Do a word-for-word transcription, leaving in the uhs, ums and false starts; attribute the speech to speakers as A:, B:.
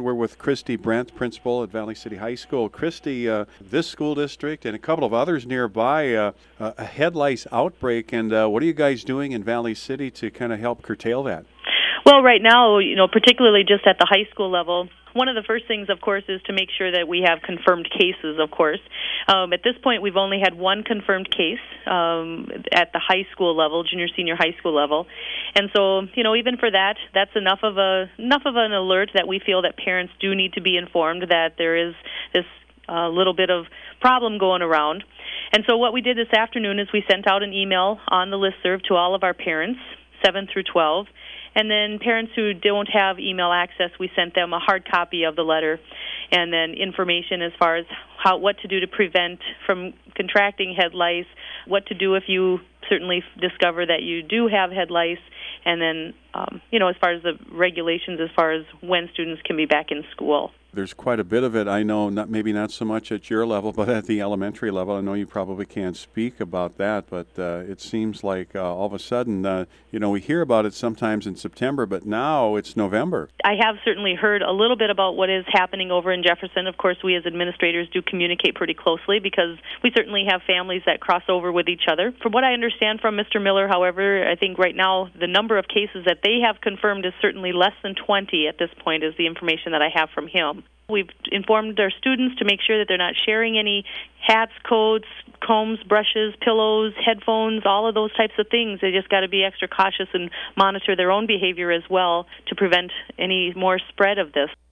A: we're with Christy Brent, principal at Valley City High School. Christy, uh, this school district and a couple of others nearby, uh, a head lice outbreak, and uh, what are you guys doing in Valley City to kind of help curtail that?
B: Well, right now, you know, particularly just at the high school level, one of the first things, of course, is to make sure that we have confirmed cases, of course. Um, at this point, we've only had one confirmed case um, at the high school level, junior, senior high school level. And so, you know, even for that, that's enough of a enough of an alert that we feel that parents do need to be informed that there is this uh, little bit of problem going around. And so what we did this afternoon is we sent out an email on the listserv to all of our parents, seven through twelve. And then parents who don't have email access, we sent them a hard copy of the letter and then information as far as how what to do to prevent from contracting head lice, what to do if you certainly discover that you do have head lice, and then, um, you know, as far as the regulations as far as when students can be back in school.
A: There's quite a bit of it. I know, not maybe not so much at your level, but at the elementary level. I know you probably can't speak about that, but uh, it seems like uh, all of a sudden, uh, you know, we hear about it sometimes in September, but now it's November.
B: I have certainly heard a little bit about what is happening over in Jefferson. Of course, we as administrators do communicate pretty closely because we certainly have families that cross over with each other. From what I understand from Mister Miller, however, I think right now the number of cases that they have confirmed is certainly less than twenty at this point, is the information that I have from him. We've informed our students to make sure that they're not sharing any hats, coats, combs, brushes, pillows, headphones, all of those types of things. They just got to be extra cautious and monitor their own behavior as well to prevent any more spread of this.